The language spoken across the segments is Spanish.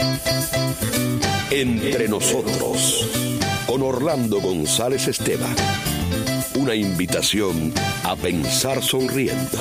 Entre nosotros, con Orlando González Esteban. Una invitación a pensar sonriendo.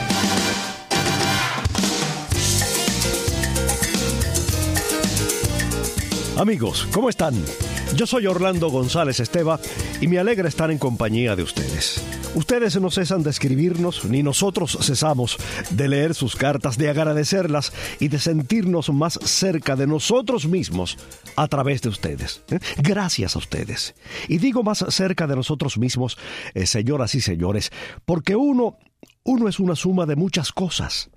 Amigos, ¿cómo están? Yo soy Orlando González Esteban y me alegra estar en compañía de ustedes. Ustedes no cesan de escribirnos, ni nosotros cesamos de leer sus cartas, de agradecerlas y de sentirnos más cerca de nosotros mismos a través de ustedes. Gracias a ustedes. Y digo más cerca de nosotros mismos, señoras y señores, porque uno es una suma de muchas cosas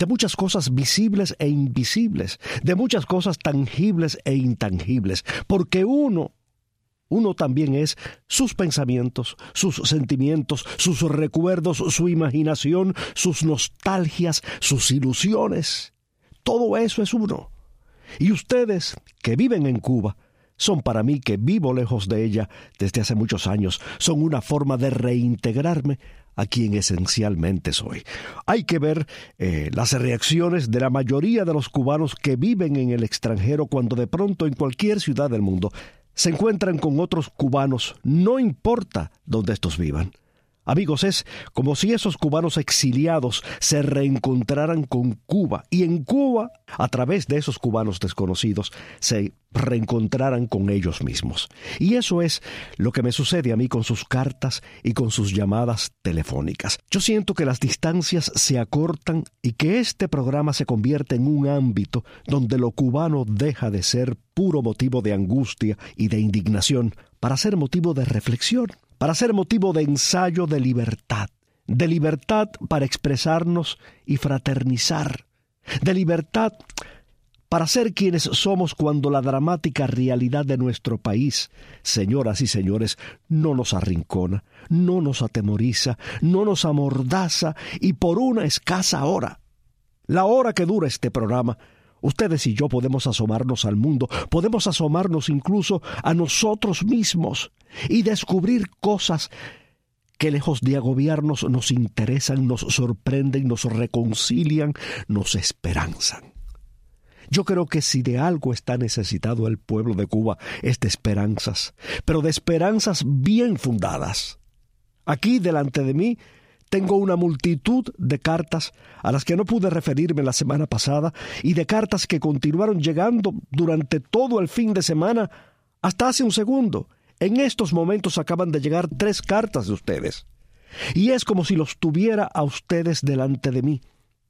visibles e invisibles, de muchas cosas tangibles e intangibles, porque uno también es sus pensamientos, sus sentimientos, sus recuerdos, su imaginación, sus nostalgias, sus ilusiones. Todo eso es uno. Y ustedes, que viven en Cuba, son para mí, que vivo lejos de ella desde hace muchos años, son una forma de reintegrarme a quien esencialmente soy. Hay que ver las reacciones de la mayoría de los cubanos que viven en el extranjero cuando de pronto en cualquier ciudad del mundo se encuentran con otros cubanos, no importa dónde estos vivan. Amigos, es como si esos cubanos exiliados se reencontraran con Cuba y en Cuba, a través de esos cubanos desconocidos, se reencontraran con ellos mismos. Y eso es lo que me sucede a mí con sus cartas y con sus llamadas telefónicas. Yo siento que las distancias se acortan y que este programa se convierte en un ámbito donde lo cubano deja de ser puro motivo de angustia y de indignación para ser motivo de reflexión, para ser motivo de ensayo de libertad para expresarnos y fraternizar, de libertad para ser quienes somos cuando la dramática realidad de nuestro país, señoras y señores, no nos arrincona, no nos atemoriza, no nos amordaza y por una escasa hora, la hora que dura este programa, ustedes y yo podemos asomarnos al mundo, podemos asomarnos incluso a nosotros mismos y descubrir cosas que lejos de agobiarnos nos interesan, nos sorprenden, nos reconcilian, nos esperanzan. Yo creo que si de algo está necesitado el pueblo de Cuba es de esperanzas, pero de esperanzas bien fundadas. Aquí delante de mí tengo una multitud de cartas a las que no pude referirme la semana pasada y de cartas que continuaron llegando durante todo el fin de semana hasta hace un segundo. En estos momentos acaban de llegar 3 cartas de ustedes. Y es como si los tuviera a ustedes delante de mí.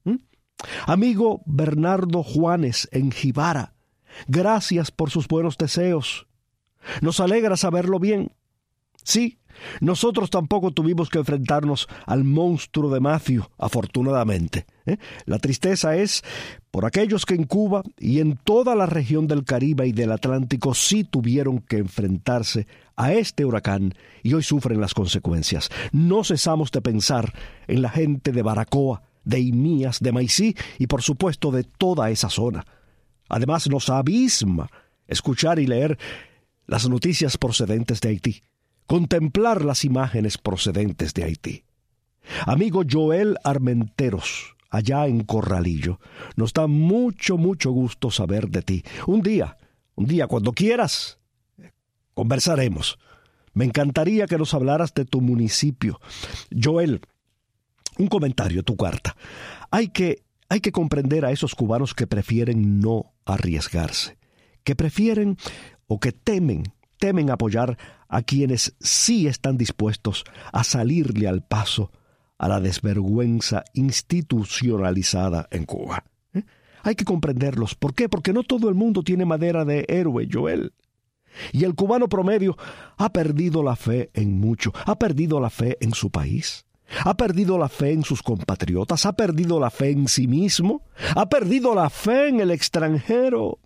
Amigo Bernardo Juanes en Jibara, gracias por sus buenos deseos. Nos alegra saberlo bien. Sí, nosotros tampoco tuvimos que enfrentarnos al monstruo de Matthew, afortunadamente. La tristeza es por aquellos que en Cuba y en toda la región del Caribe y del Atlántico sí tuvieron que enfrentarse a este huracán y hoy sufren las consecuencias. No cesamos de pensar en la gente de Baracoa, de Imías, de Maicí y por supuesto de toda esa zona. Además nos abisma escuchar y leer las noticias procedentes de Haití, contemplar las imágenes procedentes de Haití. Amigo Joel Armenteros, allá en Corralillo, nos da mucho gusto saber de ti. Un día, cuando quieras, conversaremos. Me encantaría que nos hablaras de tu municipio. Joel, un comentario, tu carta. Hay que comprender a esos cubanos que prefieren no arriesgarse, que prefieren o que temen apoyar a quienes sí están dispuestos a salirle al paso a la desvergüenza institucionalizada en Cuba. Hay que comprenderlos. ¿Por qué? Porque no todo el mundo tiene madera de héroe, Joel. Y el cubano promedio ha perdido la fe en mucho. Ha perdido la fe en su país. Ha perdido la fe en sus compatriotas. Ha perdido la fe en sí mismo. Ha perdido la fe en el extranjero.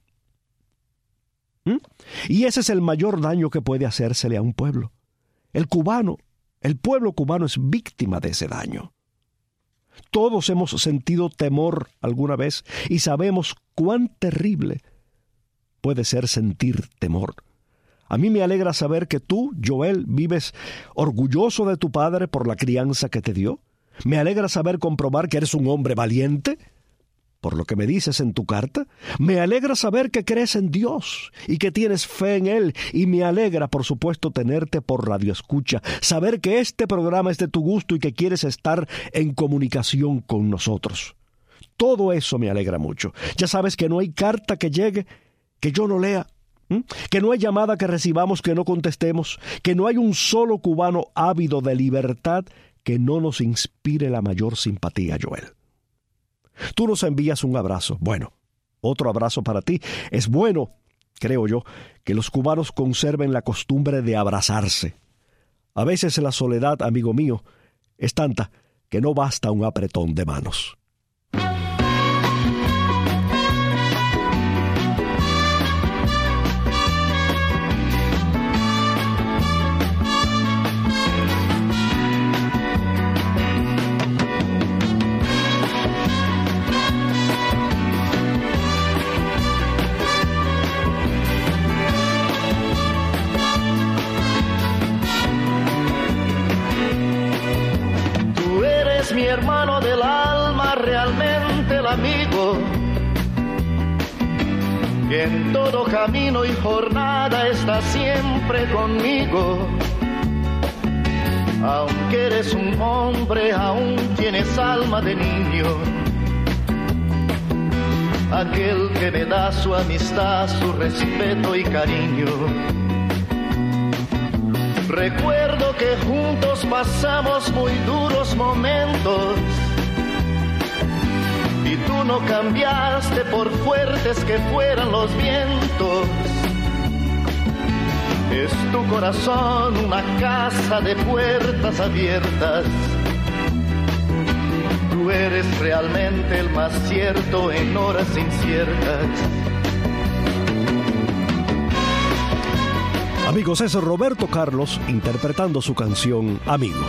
Y ese es el mayor daño que puede hacérsele a un pueblo. El pueblo cubano es víctima de ese daño. Todos hemos sentido temor alguna vez y sabemos cuán terrible puede ser sentir temor. A mí me alegra saber que tú, Joel, vives orgulloso de tu padre por la crianza que te dio. Me alegra comprobar que eres un hombre valiente. por lo que me dices en tu carta. Me alegra saber que crees en Dios y que tienes fe en Él. Y me alegra, por supuesto, tenerte por radioescucha, saber que este programa es de tu gusto y que quieres estar en comunicación con nosotros. Todo eso me alegra mucho. Ya sabes que no hay carta que llegue que yo no lea, que no hay llamada que recibamos que no contestemos, que no hay un solo cubano ávido de libertad que no nos inspire la mayor simpatía, Joel. Tú nos envías un abrazo. Bueno, otro abrazo para ti. Es bueno, creo yo, que los cubanos conserven la costumbre de abrazarse. A veces la soledad, amigo mío, es tanta que no basta un apretón de manos. Mi hermano del alma, realmente el amigo, que en todo camino y jornada está siempre conmigo. Aunque eres un hombre, aún tienes alma de niño. Aquel que me da su amistad, su respeto y cariño. Recuerdo que juntos pasamos muy duros momentos y tú no cambiaste por fuertes que fueran los vientos. Es tu corazón una casa de puertas abiertas. Tú eres realmente el más cierto en horas inciertas. Amigos, es Roberto Carlos interpretando su canción Amigo.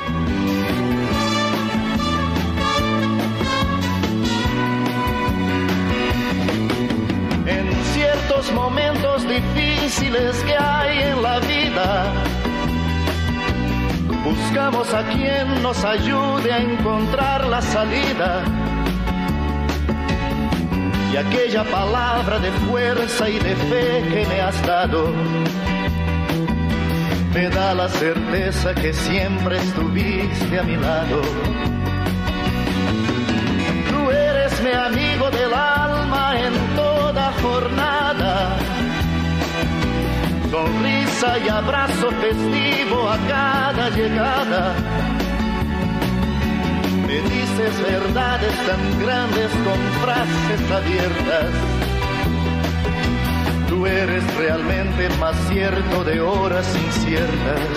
En ciertos momentos difíciles que hay en la vida, buscamos a quien nos ayude a encontrar la salida. Y aquella palabra de fuerza y de fe que me has dado me da la certeza que siempre estuviste a mi lado. Tú eres mi amigo del alma en toda jornada. Sonrisa y abrazo festivo a cada llegada. Me dices verdades tan grandes con frases abiertas. Tú eres realmente más cierto de horas inciertas.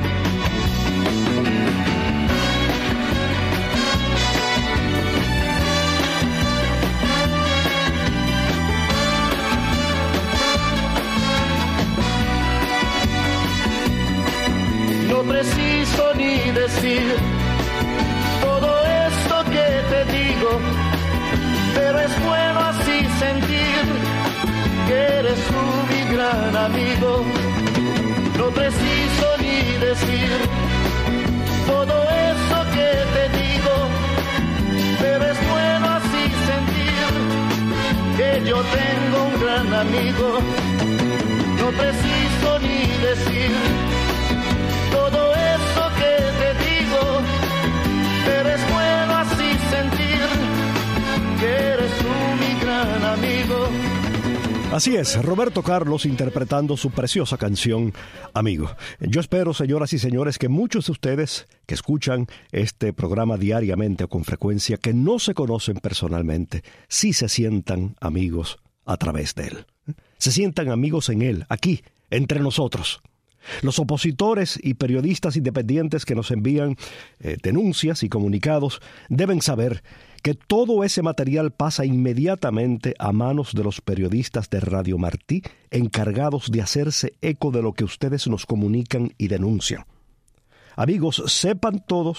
No preciso ni decir todo esto que te digo, pero es bueno así sentir que eres tú mi gran amigo. No preciso ni decir todo eso que te digo, pero es bueno así sentir que yo tengo un gran amigo. No preciso ni decir todo eso que te digo, pero es bueno así sentir que eres tú mi gran amigo. Así es, Roberto Carlos interpretando su preciosa canción Amigo. Yo espero, señoras y señores, que muchos de ustedes que escuchan este programa diariamente o con frecuencia, que no se conocen personalmente, sí se sientan amigos a través de él. Se sientan amigos en él, aquí, entre nosotros. Los opositores y periodistas independientes que nos envían denuncias y comunicados deben saber que todo ese material pasa inmediatamente a manos de los periodistas de Radio Martí, encargados de hacerse eco de lo que ustedes nos comunican y denuncian. Amigos, sepan todos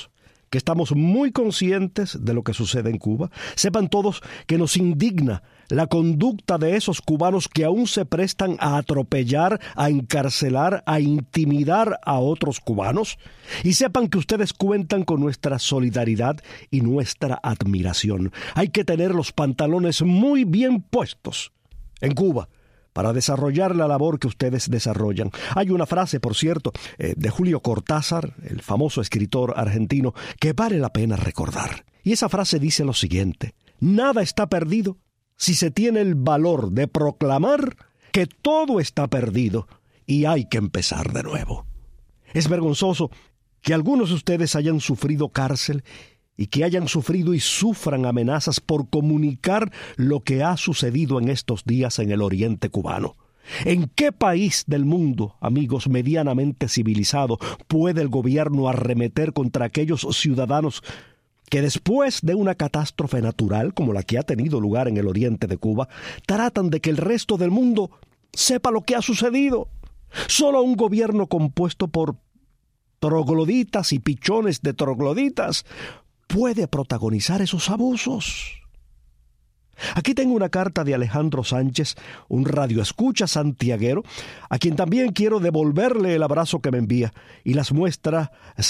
que estamos muy conscientes de lo que sucede en Cuba. Sepan todos que nos indigna la conducta de esos cubanos que aún se prestan a atropellar, a encarcelar, a intimidar a otros cubanos. Y sepan que ustedes cuentan con nuestra solidaridad y nuestra admiración. Hay que tener los pantalones muy bien puestos en Cuba para desarrollar la labor que ustedes desarrollan. Hay una frase, por cierto, de Julio Cortázar, el famoso escritor argentino, que vale la pena recordar. Y esa frase dice lo siguiente: nada está perdido si se tiene el valor de proclamar que todo está perdido y hay que empezar de nuevo. Es vergonzoso que algunos de ustedes hayan sufrido cárcel y que hayan sufrido y sufran amenazas por comunicar lo que ha sucedido en estos días en el oriente cubano. ¿En qué país del mundo, amigos, medianamente civilizado, puede el gobierno arremeter contra aquellos ciudadanos que después de una catástrofe natural como la que ha tenido lugar en el oriente de Cuba, tratan de que el resto del mundo sepa lo que ha sucedido? Solo un gobierno compuesto por trogloditas y pichones de trogloditas puede protagonizar esos abusos. Aquí tengo una carta de Alejandro Sánchez, un radioescucha santiaguero, a quien también quiero devolverle el abrazo que me envía y las muestras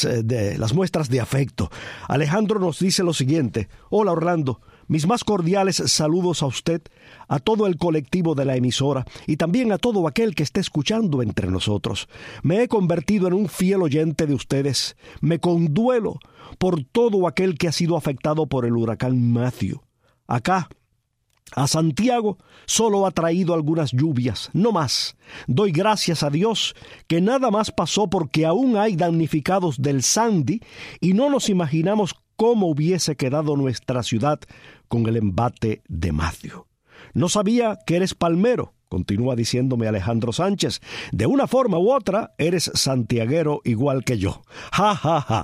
de afecto. Alejandro nos dice lo siguiente: hola Orlando, mis más cordiales saludos a usted, a todo el colectivo de la emisora y también a todo aquel que esté escuchando entre nosotros. Me he convertido en un fiel oyente de ustedes. Me conduelo por todo aquel que ha sido afectado por el huracán Matthew. Acá, a Santiago, solo ha traído algunas lluvias, no más. Doy gracias a Dios que nada más pasó, porque aún hay damnificados del Sandy y no nos imaginamos cómo hubiese quedado nuestra ciudad con el embate de Matthew. No sabía que eres palmero, continúa diciéndome Alejandro Sánchez. De una forma u otra, eres santiaguero igual que yo. Ja, ja, ja.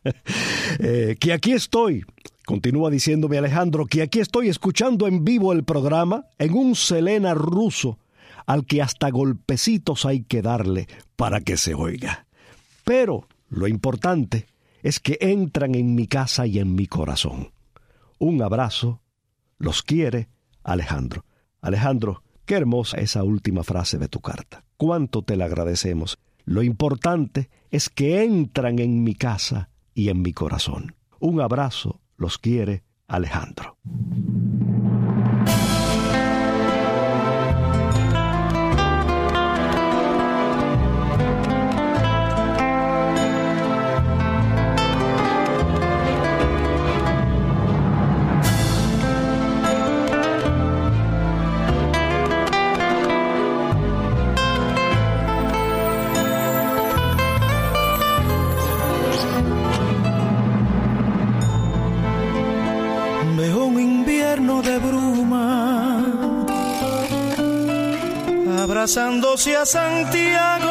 Que aquí estoy, continúa diciéndome Alejandro, que aquí estoy escuchando en vivo el programa en un Selena ruso al que hasta golpecitos hay que darle para que se oiga. Pero lo importante es que entran en mi casa y en mi corazón. Un abrazo, los quiere Alejandro. Alejandro, qué hermosa esa última frase de tu carta. Cuánto te la agradecemos. Lo importante es que entran en mi casa y en mi corazón. Un abrazo, los quiere Alejandro. Abrazándose a Santiago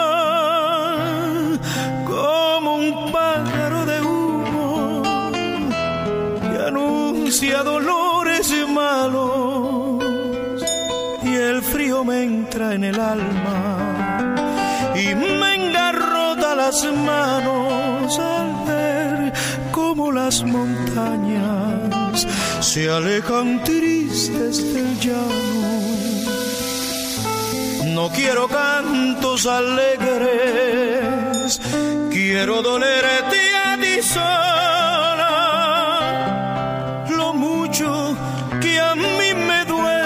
como un pájaro de humo que anuncia dolores malos, y el frío me entra en el alma y me engarrota las manos al ver cómo las montañas se alejan tristes del llano. No quiero cantos alegres, quiero dolerte a ti sola, lo mucho que a mí me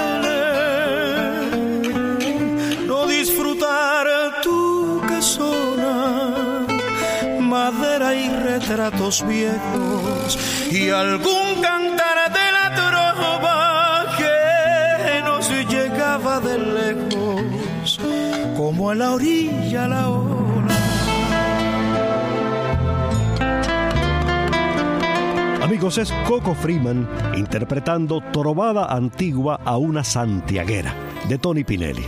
duele, no disfrutar tu casona, madera y retratos viejos y algún cantar de la trova que nos llegaba de lejos, como a la orilla la ola. Amigos, es Coco Freeman interpretando Trovada Antigua a una santiaguera, de Tony Pinelli.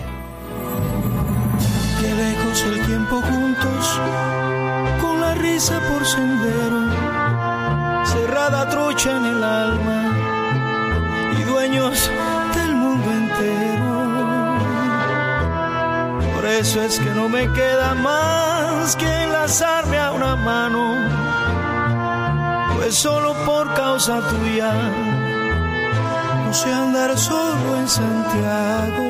Qué lejos el tiempo juntos, con la risa por sendero, cerrada trocha en el alma y dueños del mundo entero. Por eso es que no me queda más que enlazarme a una mano solo por causa tuya no sé andar solo en Santiago.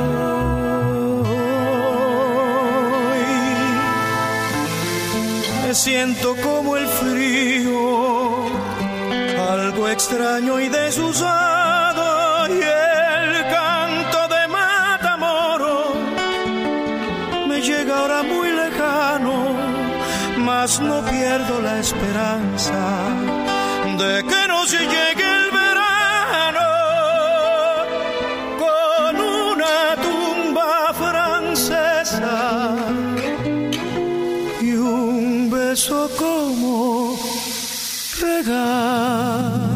Me siento como el frío, algo extraño y desusado, y el canto de Matamoros me llega ahora muy lejano, mas no pierdo la esperanza de que no se llegue el verano con una tumba francesa y un beso como regalo.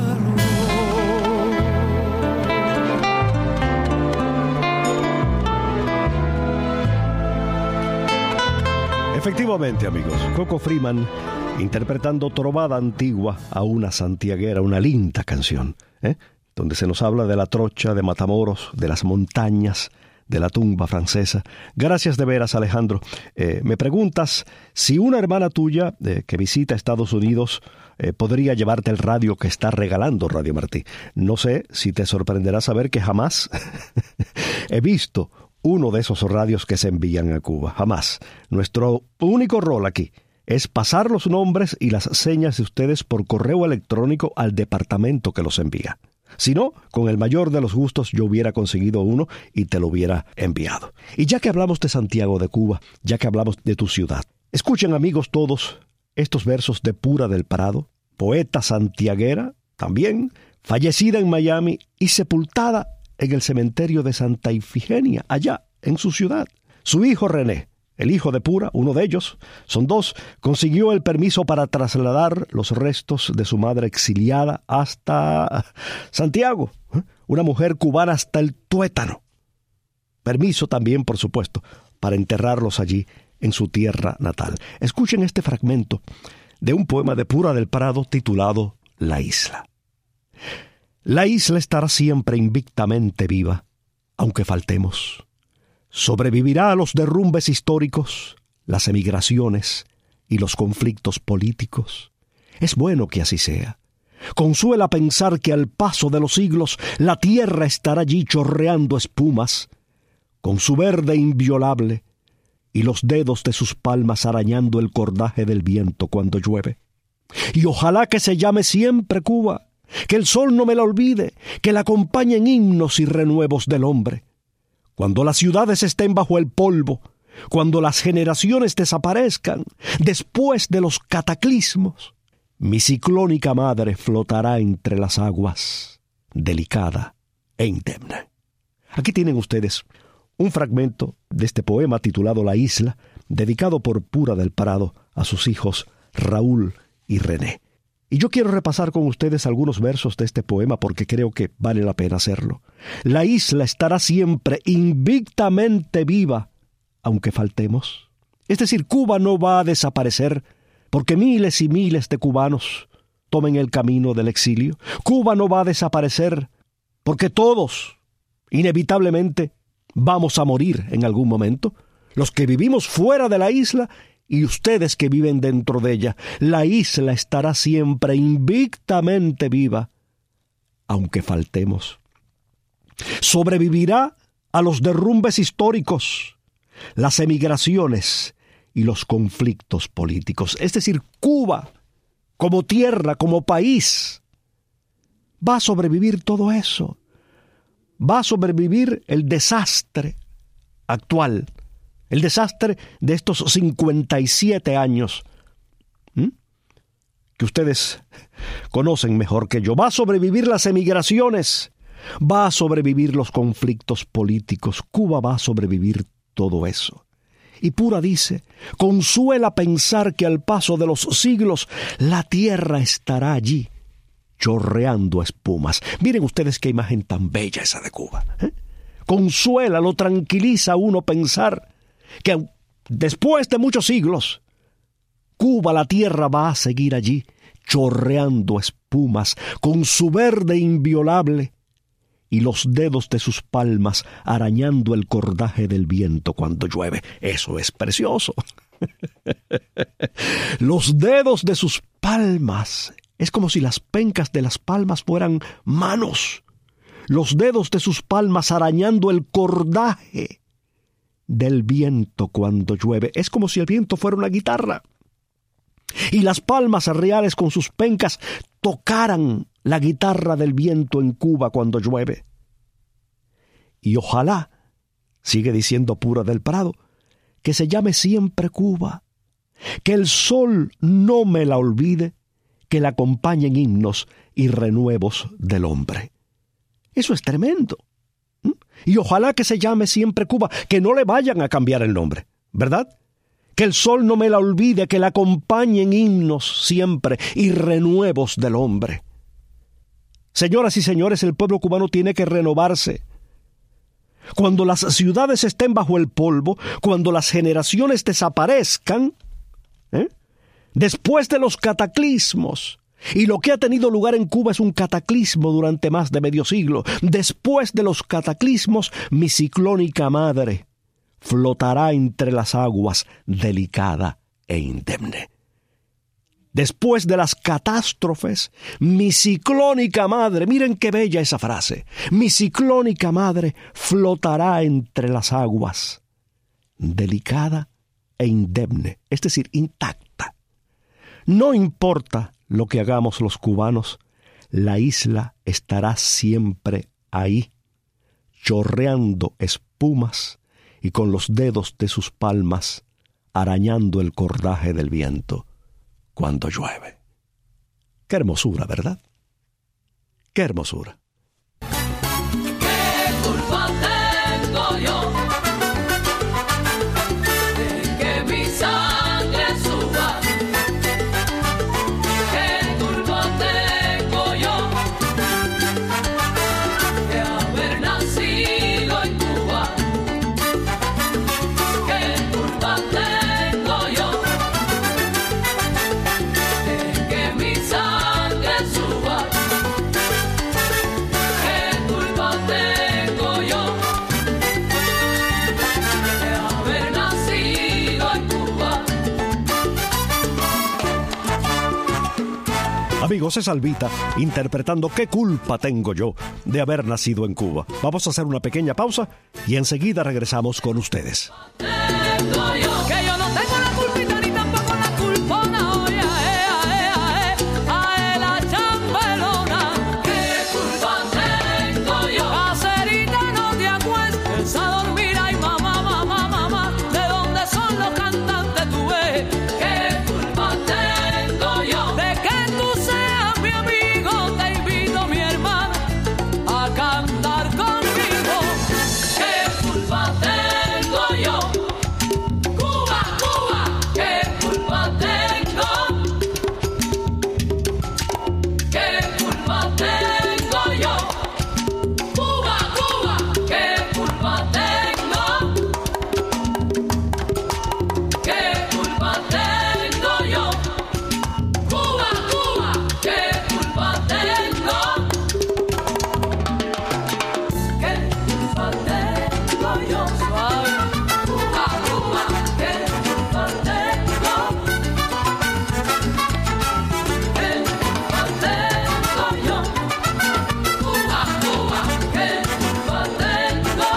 Efectivamente, amigos, Coco Freeman interpretando Trovada Antigua a una santiaguera, una linda canción, donde se nos habla de la trocha, de Matamoros, de las montañas, de la tumba francesa. Gracias de veras, Alejandro. Me preguntas si una hermana tuya que visita Estados Unidos podría llevarte el radio que está regalando Radio Martí. No sé si te sorprenderá saber que jamás he visto uno de esos radios que se envían a Cuba. Jamás. Nuestro único rol aquí es pasar los nombres y las señas de ustedes por correo electrónico al departamento que los envía. Si no, con el mayor de los gustos yo hubiera conseguido uno y te lo hubiera enviado. Y ya que hablamos de Santiago de Cuba, ya que hablamos de tu ciudad, escuchen, amigos todos, estos versos de Pura del Prado, poeta santiaguera, también fallecida en Miami y sepultada en el cementerio de Santa Ifigenia, allá en su ciudad. Su hijo René, el hijo de Pura, uno de ellos, son dos, consiguió el permiso para trasladar los restos de su madre exiliada hasta Santiago, una mujer cubana hasta el tuétano. Permiso también, por supuesto, para enterrarlos allí en su tierra natal. Escuchen este fragmento de un poema de Pura del Prado titulado La Isla. La isla estará siempre invictamente viva, aunque faltemos. Sobrevivirá a los derrumbes históricos, las emigraciones y los conflictos políticos. Es bueno que así sea. Consuela pensar que al paso de los siglos la tierra estará allí chorreando espumas, con su verde inviolable y los dedos de sus palmas arañando el cordaje del viento cuando llueve. Y ojalá que se llame siempre Cuba, que el sol no me la olvide, que la acompañen himnos y renuevos del hombre. Cuando las ciudades estén bajo el polvo, cuando las generaciones desaparezcan, después de los cataclismos, mi ciclónica madre flotará entre las aguas, delicada e indemne. Aquí tienen ustedes un fragmento de este poema titulado La Isla, dedicado por Pura del Prado a sus hijos Raúl y René. Y yo quiero repasar con ustedes algunos versos de este poema porque creo que vale la pena hacerlo. La isla estará siempre invictamente viva, aunque faltemos. Es decir, Cuba no va a desaparecer porque miles y miles de cubanos tomen el camino del exilio. Cuba no va a desaparecer porque todos, inevitablemente, vamos a morir en algún momento. Los que vivimos fuera de la isla y ustedes que viven dentro de ella, la isla estará siempre invictamente viva, aunque faltemos. Sobrevivirá a los derrumbes históricos, las emigraciones y los conflictos políticos. Es decir, Cuba, como tierra, como país, va a sobrevivir todo eso. Va a sobrevivir el desastre actual, el desastre de estos 57 años, que ustedes conocen mejor que yo. Va a sobrevivir las emigraciones, va a sobrevivir los conflictos políticos. Cuba va a sobrevivir todo eso. Y Pura dice, consuela pensar que al paso de los siglos la tierra estará allí, chorreando espumas. Miren ustedes qué imagen tan bella esa de Cuba. Consuela, lo tranquiliza a uno pensar que después de muchos siglos, Cuba, la tierra, va a seguir allí, chorreando espumas, con su verde inviolable y los dedos de sus palmas arañando el cordaje del viento cuando llueve. Eso es precioso. Los dedos de sus palmas, Es como si las pencas de las palmas fueran manos, los dedos de sus palmas arañando el cordaje del viento cuando llueve. Es como si el viento fuera una guitarra y las palmas reales con sus pencas tocaran la guitarra del viento en Cuba cuando llueve. Y ojalá, sigue diciendo Pura del Prado, que se llame siempre Cuba, que el sol no me la olvide, que la acompañen himnos y renuevos del hombre. Eso es tremendo. Y ojalá que se llame siempre Cuba, que no le vayan a cambiar el nombre, ¿verdad? Que el sol no me la olvide, que la acompañen himnos siempre y renuevos del hombre. Señoras y señores, el pueblo cubano tiene que renovarse. Cuando las ciudades estén bajo el polvo, cuando las generaciones desaparezcan, después de los cataclismos, y lo que ha tenido lugar en Cuba es un cataclismo durante más de medio siglo, después de los cataclismos, mi ciclónica madre flotará entre las aguas delicada e indemne. Después de las catástrofes, mi ciclónica madre, miren qué bella esa frase, mi ciclónica madre flotará entre las aguas, delicada e indemne, es decir, intacta. No importa lo que hagamos los cubanos, la isla estará siempre ahí, chorreando espumas y con los dedos de sus palmas arañando el cordaje del viento cuando llueve. Qué hermosura, ¿verdad? Qué hermosura. ¿Qué culpa tengo yo de que mi sangre suba? ¿Qué culpa tengo yo de haber nacido en Cuba? ¿Qué culpa tengo yo de que mi sangre suba? ¿Qué culpa tengo yo de haber nacido en Cuba? Amigos, es Albita interpretando ¿Qué culpa tengo yo de haber nacido en Cuba? Vamos a hacer una pequeña pausa y enseguida regresamos con ustedes. Tengo yo que yo no tengo la culpita ni tampoco la culpona. Oye, la chambelona. ¿Qué culpa tengo yo? Caserita, no te acuestes a dormir. Ay, mamá, mamá, mamá, ¿de dónde son los cantantes tú ves? ¿Qué culpa tengo yo de que tú seas mi amigo? Te invito, mi hermano, a cantar conmigo. ¿Qué culpa tengo yo? Cuba, Cuba, ¿qué culpa tengo? ¿Qué culpa tengo yo? Cuba, Cuba, ¿qué culpa tengo? ¿Qué culpa tengo yo? Cuba, Cuba, ¿qué culpa tengo? ¿Qué culpa tengo yo? Suave. Cuba, Cuba, ¿qué culpa tengo? ¿Qué culpa tengo yo? Cuba, Cuba, ¿qué culpa tengo?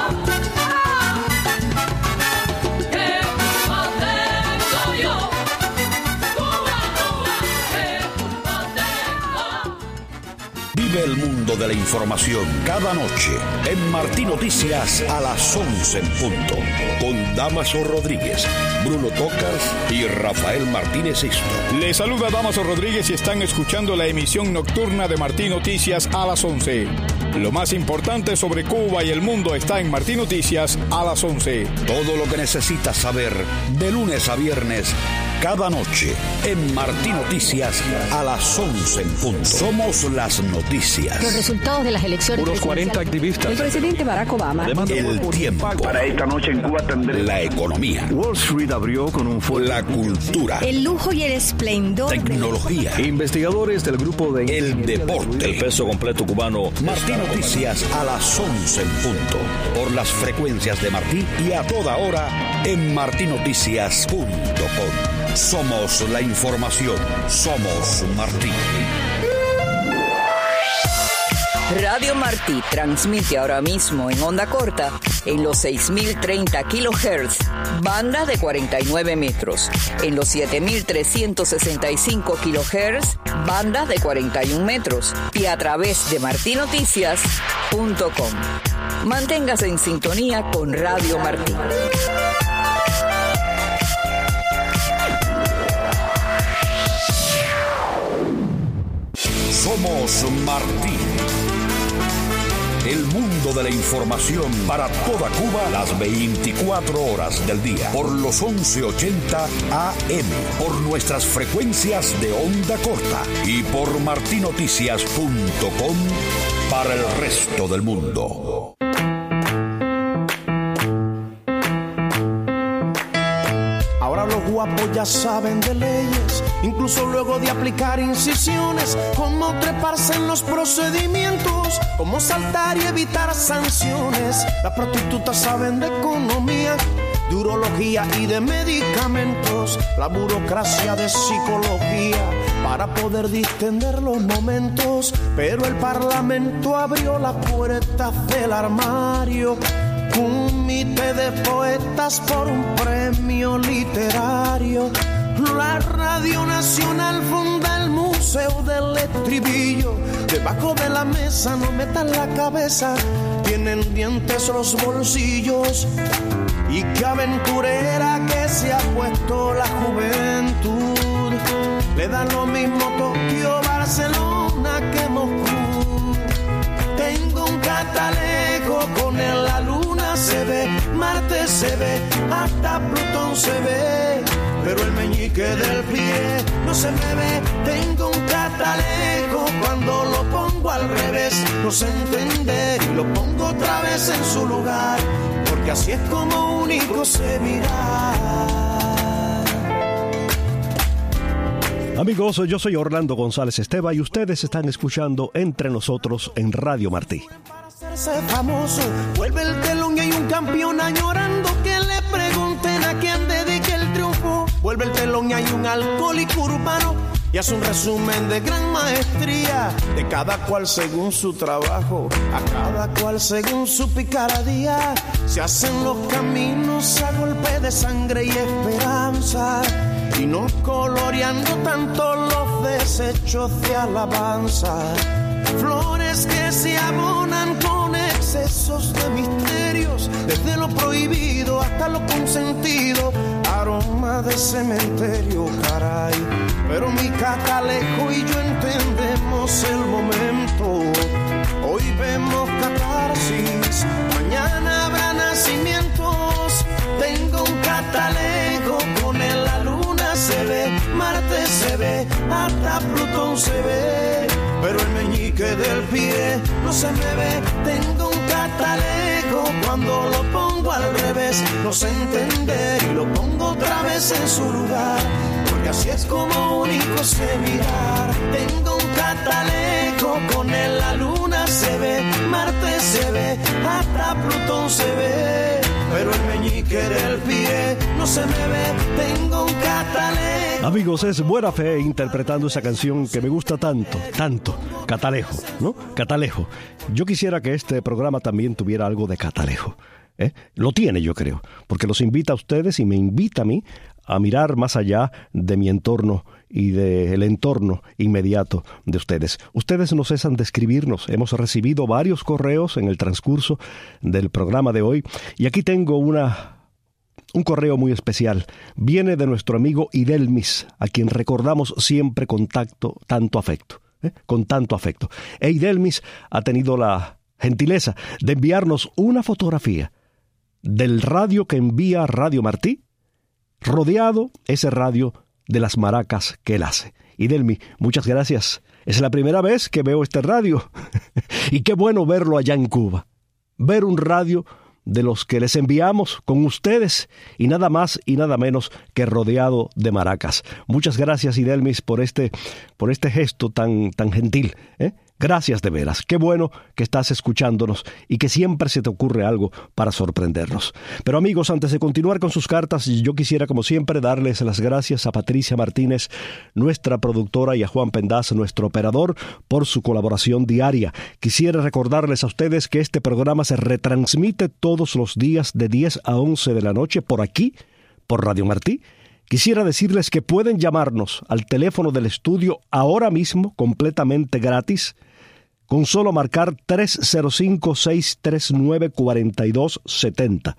¿Qué culpa tengo yo? Cuba, Cuba, ¿qué culpa tengo? Vive el mundo de la información cada noche en Martín Noticias a las 11 en punto, con Damaso Rodríguez, Bruno Tocas y Rafael Martínez Sisto. Les saluda Damaso Rodríguez y están escuchando la emisión nocturna de Martín Noticias a las 11. Lo más importante sobre Cuba y el mundo está en Martín Noticias a las 11. Todo lo que necesitas saber de lunes a viernes, cada noche en Martín Noticias a las 11 en punto. Somos las noticias. Los resultados de las elecciones Unos 40 activistas. El presidente Barack Obama. El tiempo. Para esta noche en Cuba tendré. La economía. Wall Street abrió con un fuerte. La cultura. El lujo y el esplendor. Tecnología. Investigadores del grupo de. El deporte. El peso completo cubano. Martín Noticias a las 11 en punto. Por las frecuencias de Martí y a toda hora en martinoticias.com. Somos la información. Somos Martí. Radio Martí transmite ahora mismo en onda corta en los 6030 kHz, banda de 49 metros, en los 7365 kHz, banda de 41 metros y a través de martinoticias.com. Manténgase en sintonía con Radio Martí. Somos Martí. El mundo de la información para toda Cuba las 24 horas del día. Por los 1180 AM. Por nuestras frecuencias de onda corta. Y por martinoticias.com para el resto del mundo. Ahora los guapos ya saben de leyes, incluso luego de aplicar incisiones, cómo treparse en los procedimientos, cómo saltar y evitar sanciones. Las prostitutas saben de economía, de urología y de medicamentos, la burocracia de psicología para poder distender los momentos. Pero el Parlamento abrió las puertas del armario. Un comité de poetas por un premio literario. La Radio Nacional funda el Museo del Estribillo. Debajo de la mesa no metan la cabeza, tienen dientes los bolsillos. Y qué aventurera que se ha puesto la juventud. Le da lo mismo Tokio, Barcelona que Moscú. Tengo un catalejo con él, la luna se ve, Marte se ve, hasta Plutón se ve, pero el meñique del pie no se me ve. Tengo un catalejo, cuando lo pongo al revés no sé entender y lo pongo otra vez en su lugar, porque así es como único se mira. Amigos, yo soy Orlando González Esteva y ustedes están escuchando Entre Nosotros en Radio Martí. Para hacerse famoso, vuelve el telón y hay un campeón añorando que le pregunten a quién dedique el triunfo. Vuelve el telón y hay un alcohólico urbano y hace un resumen de gran maestría, de cada cual según su trabajo, a cada cual según su picardía. Se hacen los caminos a golpe de sangre y esperanza, y no coloreando tanto los desechos de alabanza. Flores que se abonan con excesos de misterios, desde lo prohibido hasta lo consentido, aroma de cementerio, caray. Pero mi catalejo y yo entendemos el momento. Hoy vemos catarsis, mañana habrá nacimientos. Tengo un catalejo, con él la luna se ve, Marte se ve, hasta Plutón se ve, pero el meñique del pie no se me ve. Tengo un catalejo, cuando lo pongo al revés no sé entender y lo pongo otra vez en su lugar, porque así es como único sé mirar. Tengo un catalejo, con él la luna se ve, Marte se ve, hasta Plutón se ve, pero el meñique del pie no se me ve. Tengo un catalejo. Amigos, es Buena Fe interpretando esa canción que me gusta tanto, Catalejo, ¿no? Catalejo. Yo quisiera que este programa también tuviera algo de catalejo. Lo tiene, yo creo, porque los invita a ustedes y me invita a mí a mirar más allá de mi entorno y del entorno inmediato de ustedes. Ustedes no cesan de escribirnos. Hemos recibido varios correos en el transcurso del programa de hoy y aquí tengo un correo muy especial. Viene de nuestro amigo Idelmis, a quien recordamos siempre con tanto afecto. Con tanto afecto. E Idelmis ha tenido la gentileza de enviarnos una fotografía del radio que envía Radio Martí, rodeado ese radio de las maracas que él hace. Idelmi, muchas gracias. Es la primera vez que veo este radio. Y qué bueno verlo allá en Cuba. Ver un radio de los que les enviamos con ustedes y nada más y nada menos que rodeado de maracas. Muchas gracias, Idelmis, por este gesto tan gentil. Gracias de veras. Qué bueno que estás escuchándonos y que siempre se te ocurre algo para sorprendernos. Pero amigos, antes de continuar con sus cartas, yo quisiera como siempre darles las gracias a Patricia Martínez, nuestra productora, y a Juan Pendaz, nuestro operador, por su colaboración diaria. Quisiera recordarles a ustedes que este programa se retransmite todos los días de 10 a 11 de la noche por aquí, por Radio Martí. Quisiera decirles que pueden llamarnos al teléfono del estudio ahora mismo, completamente gratis, con solo marcar 305-639-4270.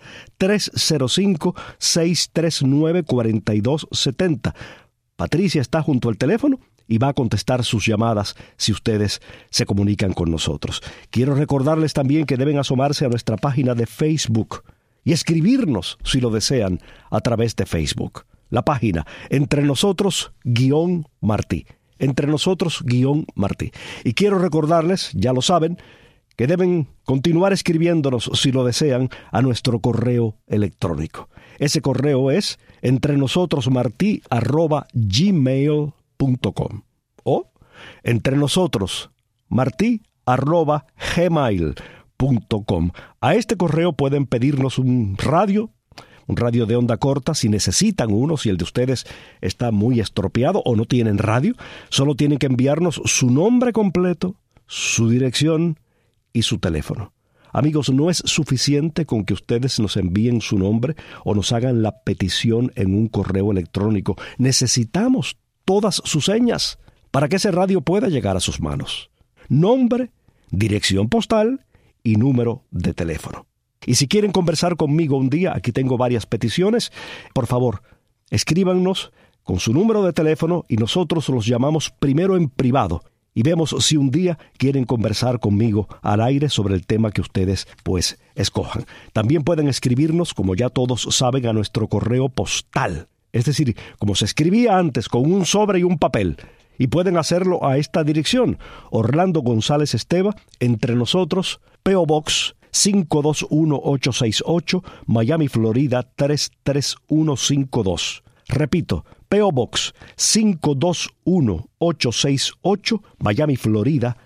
305-639-4270. Patricia está junto al teléfono y va a contestar sus llamadas si ustedes se comunican con nosotros. Quiero recordarles también que deben asomarse a nuestra página de Facebook y escribirnos, si lo desean, a través de Facebook. La página Entre Nosotros-Martí. Entre Nosotros-Martí. Y quiero recordarles, ya lo saben, que deben continuar escribiéndonos, si lo desean, a nuestro correo electrónico. Ese correo es entrenosotros@gmail.com o entrenosotros@gmail.com. A este correo pueden pedirnos un radio de onda corta, si necesitan uno, si el de ustedes está muy estropeado o no tienen radio. Solo tienen que enviarnos su nombre completo, su dirección y su teléfono. Amigos, no es suficiente con que ustedes nos envíen su nombre o nos hagan la petición en un correo electrónico. Necesitamos todas sus señas para que ese radio pueda llegar a sus manos. Nombre, dirección postal y número de teléfono. Y si quieren conversar conmigo un día, aquí tengo varias peticiones, por favor, escríbanos con su número de teléfono y nosotros los llamamos primero en privado y vemos si un día quieren conversar conmigo al aire sobre el tema que ustedes pues escojan. También pueden escribirnos, como ya todos saben, a nuestro correo postal, es decir, como se escribía antes, con un sobre y un papel. Y pueden hacerlo a esta dirección: Orlando González Esteva, Entre Nosotros, P.O. Box 521868, Miami, Florida 33152. Repito, P.O. Box 521868, Miami, Florida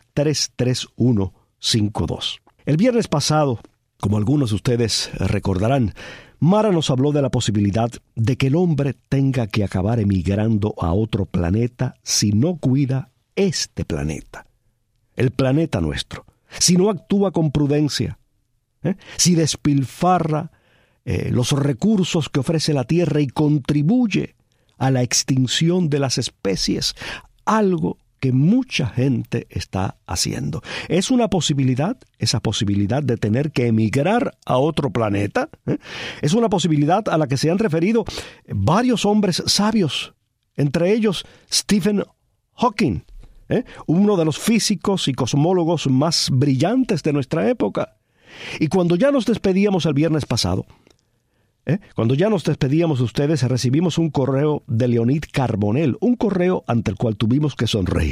33152. El viernes pasado, como algunos de ustedes recordarán, Mara nos habló de la posibilidad de que el hombre tenga que acabar emigrando a otro planeta si no cuida este planeta, el planeta nuestro, si no actúa con prudencia, si despilfarra los recursos que ofrece la Tierra y contribuye a la extinción de las especies, algo que mucha gente está haciendo. ¿Es una posibilidad, esa posibilidad de tener que emigrar a otro planeta? Es una posibilidad a la que se han referido varios hombres sabios, entre ellos Stephen Hawking, uno de los físicos y cosmólogos más brillantes de nuestra época. Y cuando ya nos despedíamos el viernes pasado, cuando ya nos despedíamos de ustedes, recibimos un correo de Leonid Carbonell, un correo ante el cual tuvimos que sonreír.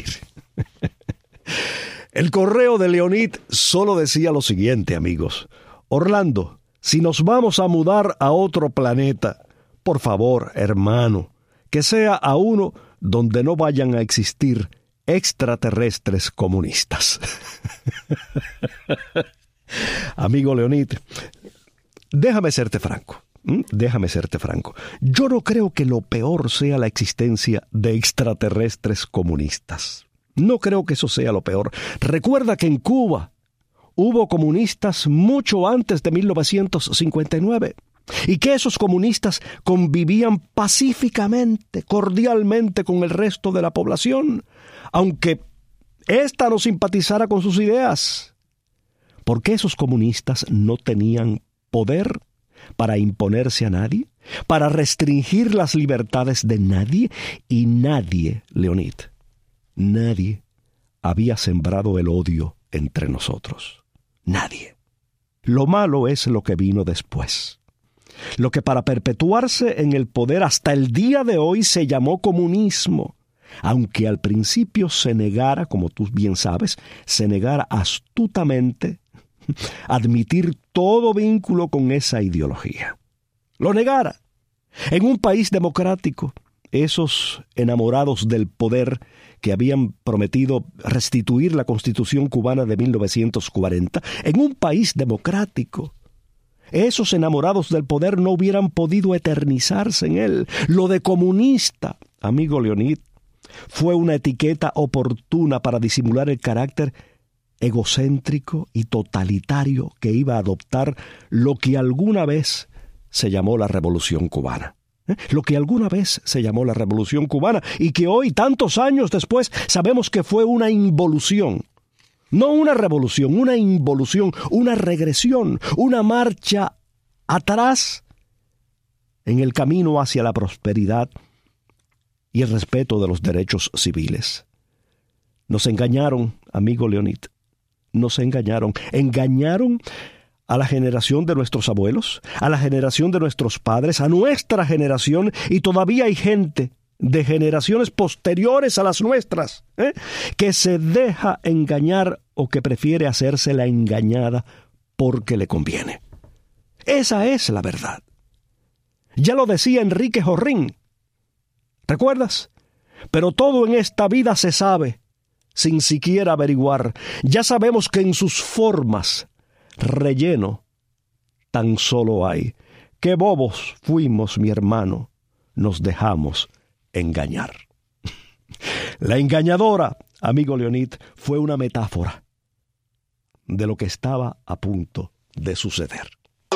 El correo de Leonid solo decía lo siguiente, amigos: Orlando, si nos vamos a mudar a otro planeta, por favor, hermano, que sea a uno donde no vayan a existir extraterrestres comunistas. Amigo Leonid, déjame serte franco. Yo no creo que lo peor sea la existencia de extraterrestres comunistas. No creo que eso sea lo peor. Recuerda que en Cuba hubo comunistas mucho antes de 1959 y que esos comunistas convivían pacíficamente, cordialmente con el resto de la población, aunque ésta no simpatizara con sus ideas. Porque esos comunistas no tenían poder para imponerse a nadie, para restringir las libertades de nadie, y nadie, Leonid, nadie había sembrado el odio entre nosotros. Nadie. Lo malo es lo que vino después. Lo que para perpetuarse en el poder hasta el día de hoy se llamó comunismo, aunque al principio se negara, como tú bien sabes, se negara astutamente admitir todo vínculo con esa ideología. Lo negara. En un país democrático, esos enamorados del poder que habían prometido restituir la Constitución cubana de 1940 en un país democrático, esos enamorados del poder no hubieran podido eternizarse en él. Lo de comunista, amigo Leonid, fue una etiqueta oportuna para disimular el carácter egocéntrico y totalitario que iba a adoptar lo que alguna vez se llamó la Revolución Cubana. Lo que alguna vez se llamó la Revolución Cubana y que hoy, tantos años después, sabemos que fue una involución. No una revolución, una involución, una regresión, una marcha atrás en el camino hacia la prosperidad y el respeto de los derechos civiles. Nos engañaron, amigo Leonid, nos engañaron. Engañaron a la generación de nuestros abuelos, a la generación de nuestros padres, a nuestra generación, y todavía hay gente de generaciones posteriores a las nuestras, que se deja engañar o que prefiere hacerse la engañada porque le conviene. Esa es la verdad. Ya lo decía Enrique Jorrín. ¿Recuerdas? Pero todo en esta vida se sabe, sin siquiera averiguar. Ya sabemos que en sus formas, relleno, tan solo hay. Qué bobos fuimos, mi hermano, nos dejamos engañar. La engañadora, amigo Leonid, fue una metáfora de lo que estaba a punto de suceder.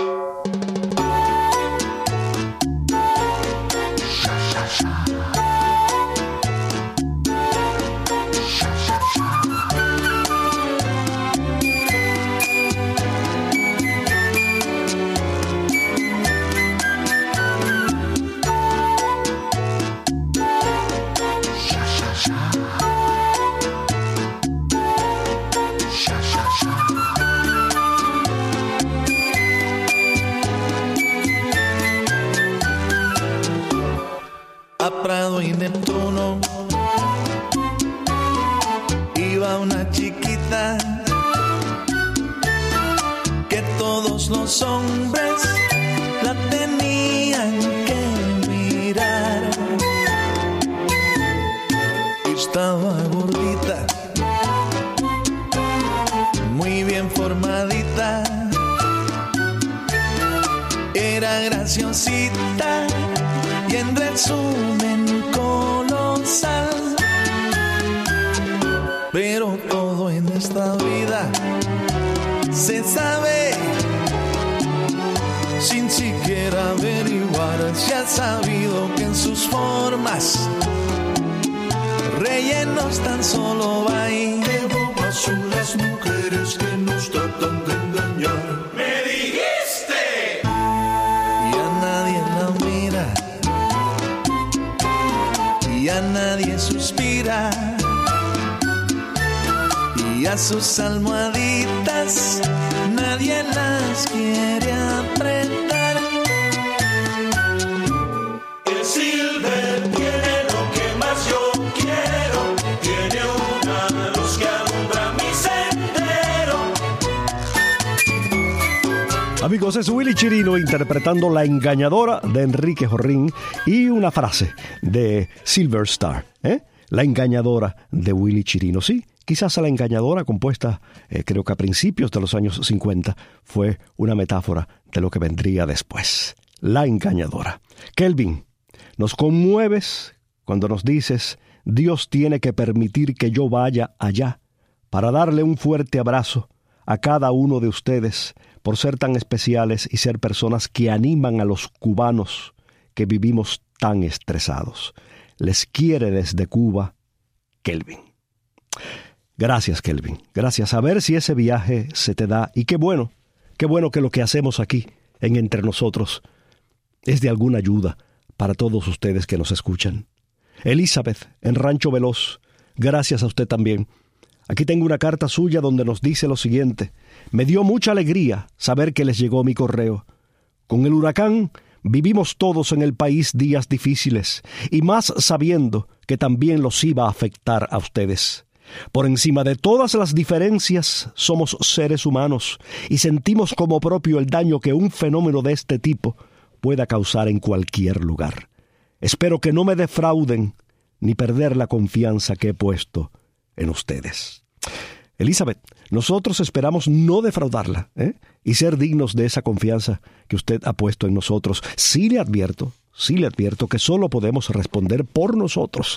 A Prado y Neptuno iba una chiquita que todos los hombres la tenían que mirar. Estaba gordita, muy bien formadita, era graciosita y en resumen colosal. Pero todo en esta vida se sabe sin siquiera averiguar. Se ha sabido que en sus formas rellenos tan solo hay. Qué bobas son las mujeres que nos tratan de engañar. ¡Me dijiste! Y a nadie la mira, y a nadie suspira, y a sus almohaditas nadie las quiere apretar. El Silver tiene lo que más yo quiero, tiene una luz que alumbra mi sendero. Amigos, es Willy Chirino interpretando La engañadora de Enrique Jorrín y una frase de Silver Star, La engañadora de Willy Chirino. Sí, quizás La engañadora, compuesta creo que a principios de los años 50, fue una metáfora de lo que vendría después. La engañadora. Kelvin, nos conmueves cuando nos dices: Dios tiene que permitir que yo vaya allá para darle un fuerte abrazo a cada uno de ustedes por ser tan especiales y ser personas que animan a los cubanos que vivimos tan estresados. Les quiere desde Cuba, Kelvin. Gracias, Kelvin. Gracias. A ver si ese viaje se te da. Y qué bueno que lo que hacemos aquí en Entre Nosotros es de alguna ayuda para todos ustedes que nos escuchan. Elizabeth, en Rancho Veloz, gracias a usted también. Aquí tengo una carta suya donde nos dice lo siguiente: me dio mucha alegría saber que les llegó mi correo. Con el huracán vivimos todos en el país días difíciles, y más sabiendo que también los iba a afectar a ustedes. Por encima de todas las diferencias, somos seres humanos y sentimos como propio el daño que un fenómeno de este tipo pueda causar en cualquier lugar. Espero que no me defrauden ni perder la confianza que he puesto en ustedes. Elizabeth, nosotros esperamos no defraudarla, y ser dignos de esa confianza que usted ha puesto en nosotros. Sí le advierto que solo podemos responder por nosotros.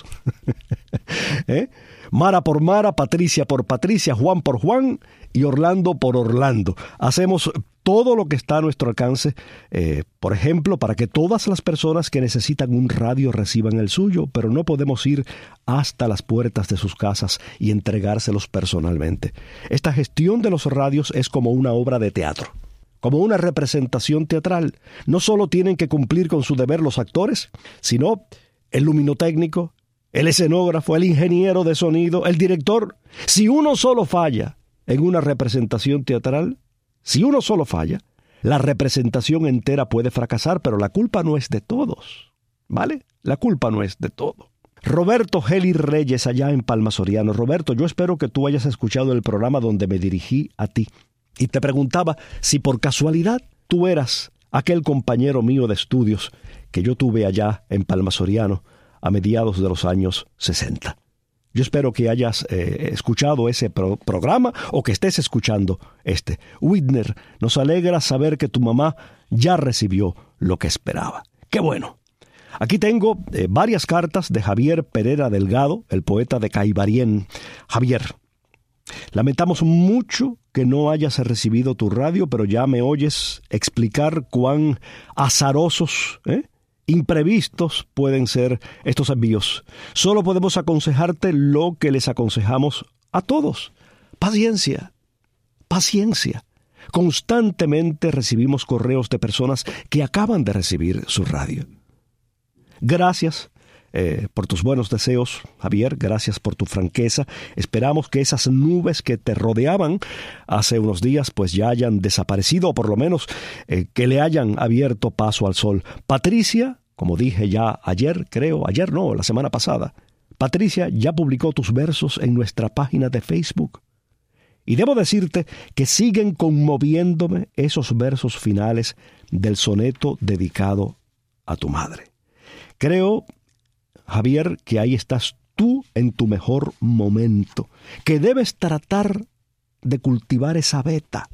Mara por Mara, Patricia por Patricia, Juan por Juan y Orlando por Orlando. Hacemos todo lo que está a nuestro alcance, por ejemplo, para que todas las personas que necesitan un radio reciban el suyo, pero no podemos ir hasta las puertas de sus casas y entregárselos personalmente. Esta gestión de los radios es como una obra de teatro, como una representación teatral. No solo tienen que cumplir con su deber los actores, sino el luminotécnico, el escenógrafo, el ingeniero de sonido, el director. Si uno solo falla en una representación teatral, la representación entera puede fracasar, pero la culpa no es de todos, ¿vale? La culpa no es de todo. Roberto Geli Reyes, allá en Palma Soriano. Roberto, yo espero que tú hayas escuchado el programa donde me dirigí a ti y te preguntaba si por casualidad tú eras aquel compañero mío de estudios que yo tuve allá en Palma Soriano a mediados de los años 60. Yo espero que hayas escuchado ese programa o que estés escuchando este. Whitner, nos alegra saber que tu mamá ya recibió lo que esperaba. ¡Qué bueno! Aquí tengo varias cartas de Javier Pereira Delgado, el poeta de Caibarien. Javier, lamentamos mucho que no hayas recibido tu radio, pero ya me oyes explicar cuán azarosos, imprevistos pueden ser estos envíos. Solo podemos aconsejarte lo que les aconsejamos a todos. Paciencia, paciencia. Constantemente recibimos correos de personas que acaban de recibir su radio. Gracias por tus buenos deseos, Javier. Gracias por tu franqueza. Esperamos que esas nubes que te rodeaban hace unos días pues ya hayan desaparecido, o por lo menos que le hayan abierto paso al sol. Patricia, como dije ya la semana pasada, Patricia ya publicó tus versos en nuestra página de Facebook. Y debo decirte que siguen conmoviéndome esos versos finales del soneto dedicado a tu madre. Creo, Javier, que ahí estás tú en tu mejor momento, que debes tratar de cultivar esa veta.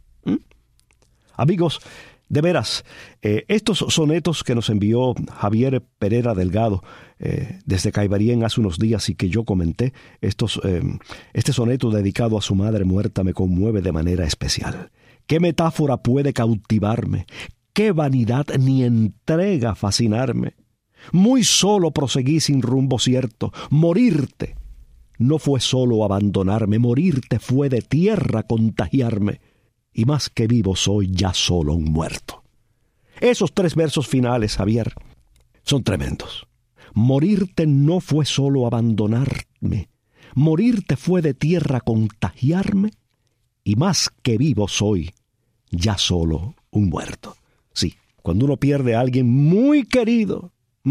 Amigos, de veras, estos sonetos que nos envió Javier Pereira Delgado desde Caibarien hace unos días y que yo comenté, este soneto dedicado a su madre muerta me conmueve de manera especial. ¿Qué metáfora puede cautivarme? ¿Qué vanidad ni entrega fascinarme? Muy solo proseguí sin rumbo cierto. Morirte no fue solo abandonarme, morirte fue de tierra contagiarme. Y más que vivo soy ya solo un muerto. Esos 3 versos finales, Javier, son tremendos. Morirte no fue solo abandonarme, morirte fue de tierra contagiarme. Y más que vivo soy ya solo un muerto. Sí, cuando uno pierde a alguien muy querido,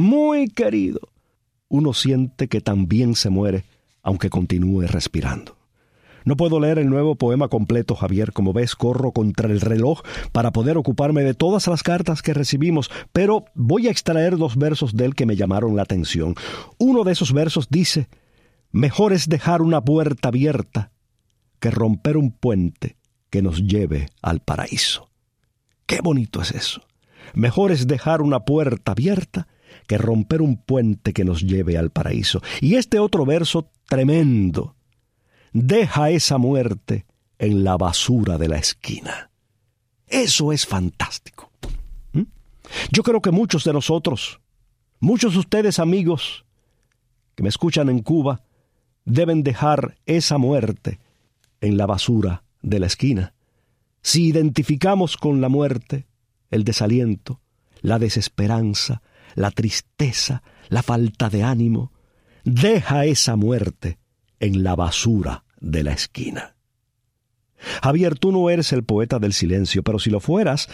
uno siente que también se muere, aunque continúe respirando. No puedo leer el nuevo poema completo, Javier. Como ves, corro contra el reloj para poder ocuparme de todas las cartas que recibimos, pero voy a extraer 2 versos de él que me llamaron la atención. Uno de esos versos dice: mejor es dejar una puerta abierta que romper un puente que nos lleve al paraíso. ¡Qué bonito es eso! Mejor es dejar una puerta abierta que romper un puente que nos lleve al paraíso. Y este otro verso tremendo: deja esa muerte en la basura de la esquina. Eso es fantástico. Yo creo que muchos de nosotros, muchos de ustedes, amigos que me escuchan en Cuba, deben dejar esa muerte en la basura de la esquina. Si identificamos con la muerte el desaliento, la desesperanza, la tristeza, la falta de ánimo, deja esa muerte en la basura de la esquina. Javier, tú no eres el poeta del silencio, pero si lo fueras,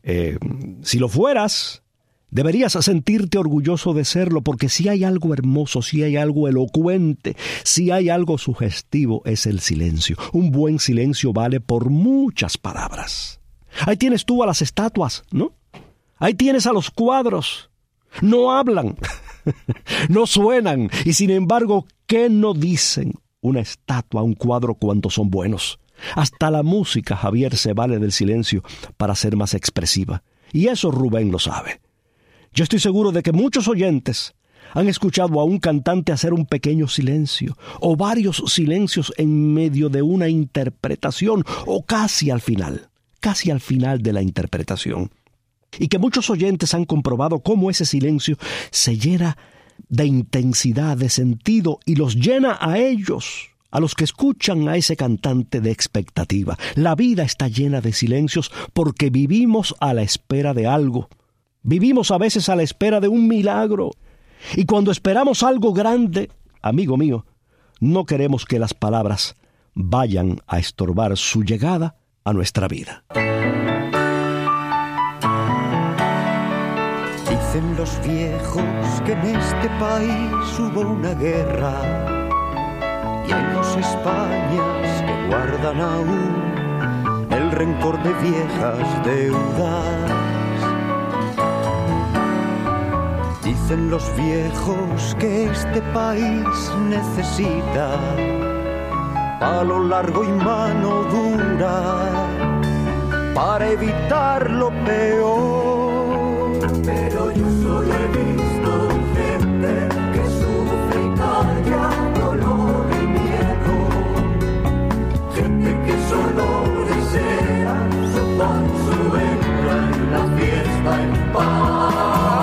deberías sentirte orgulloso de serlo, porque si hay algo hermoso, si hay algo elocuente, si hay algo sugestivo, es el silencio. Un buen silencio vale por muchas palabras. Ahí tienes tú a las estatuas, ¿no? Ahí tienes a los cuadros. No hablan, No suenan, y sin embargo, ¿qué no dicen? Una estatua, un cuadro, cuántos son buenos. Hasta la música, Javier, se vale del silencio para ser más expresiva. Y eso Rubén lo sabe. Yo estoy seguro de que muchos oyentes han escuchado a un cantante hacer un pequeño silencio, o varios silencios en medio de una interpretación, o casi al final de la interpretación. Y que muchos oyentes han comprobado cómo ese silencio se llena de intensidad, de sentido, y los llena a ellos, a los que escuchan a ese cantante, de expectativa. La vida está llena de silencios porque vivimos a la espera de algo. Vivimos a veces a la espera de un milagro. Y cuando esperamos algo grande, amigo mío, no queremos que las palabras vayan a estorbar su llegada a nuestra vida. Dicen los viejos que en este país hubo una guerra, y hay dos Españas que guardan aún el rencor de viejas deudas. Dicen los viejos que este país necesita palo largo y mano dura para evitar lo peor. Pero yo solo he visto gente que sufre y calla dolor y miedo, gente que solo desea su pan, su entra en la fiesta en paz.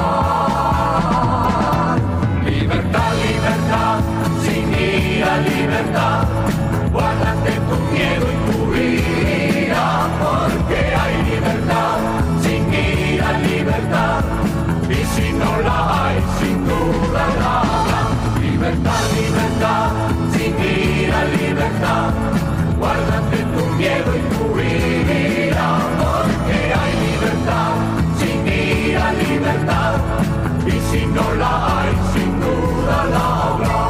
Libertad, libertad, sin ira, libertad, guárdate tu miedo y tu ira, porque hay libertad, sin ira, libertad, y si no la hay, sin duda la habrá. Libertad, libertad, sin ira, libertad, guárdate tu miedo y tu ira, porque hay libertad, sin ira, libertad, y si no la hay, sin duda la habrá.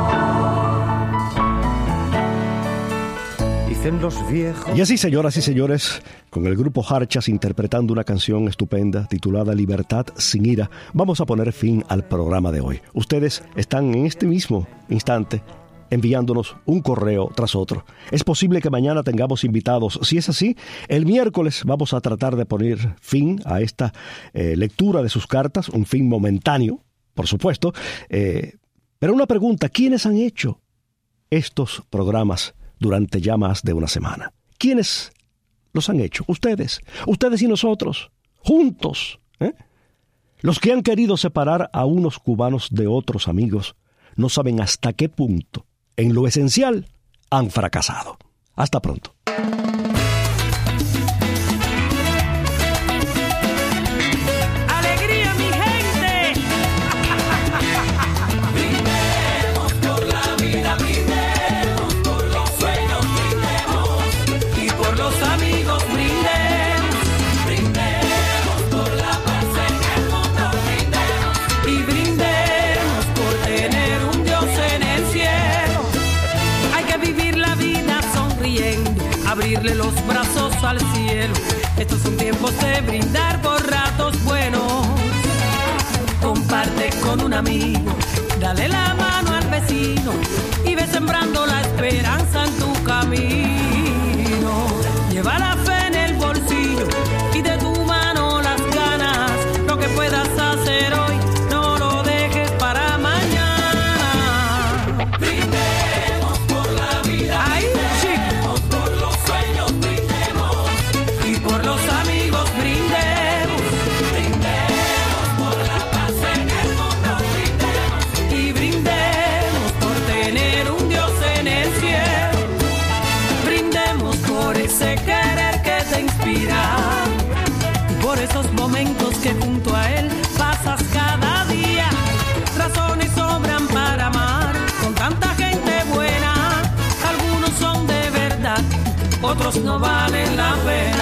Dicen los viejos. Y así, señoras y señores, con el grupo Jarchas interpretando una canción estupenda titulada Libertad sin ira, vamos a poner fin al programa de hoy. Ustedes están en este mismo instante enviándonos un correo tras otro. Es posible que mañana tengamos invitados. Si es así, el miércoles vamos a tratar de poner fin a esta lectura de sus cartas, un fin momentáneo, por supuesto. Pero una pregunta, ¿quiénes han hecho estos programas durante ya más de una semana? ¿Quiénes los han hecho? Ustedes y nosotros, juntos. Los que han querido separar a unos cubanos de otros amigos no saben hasta qué punto, en lo esencial, han fracasado. Hasta pronto. ¡Alegría, mi gente! Brindemos por la vida, brindemos por los sueños, brindemos y por los amigos, brindemos. Brindemos por la paz en el mundo, brindemos y brindemos por tener un Dios en el cielo. Hay que vivir la vida sonriendo, abrirle los brazos al cielo. Estos son tiempos de brindar por ratos buenos. Comparte con un amigo, dale la mano al vecino y ve sembrando la esperanza en tu camino. Lleva la fe en el bolsillo y de tu mano las ganas. Lo que puedas hacer hoy, no lo dejes para mañana. Brindemos por la vida, brindemos por los sueños, brindemos y por los amigos, brindemos. Brindemos por la paz en el mundo, brindemos y brindemos por tener un Dios en el cielo. Brindemos por ese querer que te inspira y por esos momentos que junto a él pasas cada día. Razones sobran para amar con tanta gente buena. Algunos son de verdad, otros no valen la pena.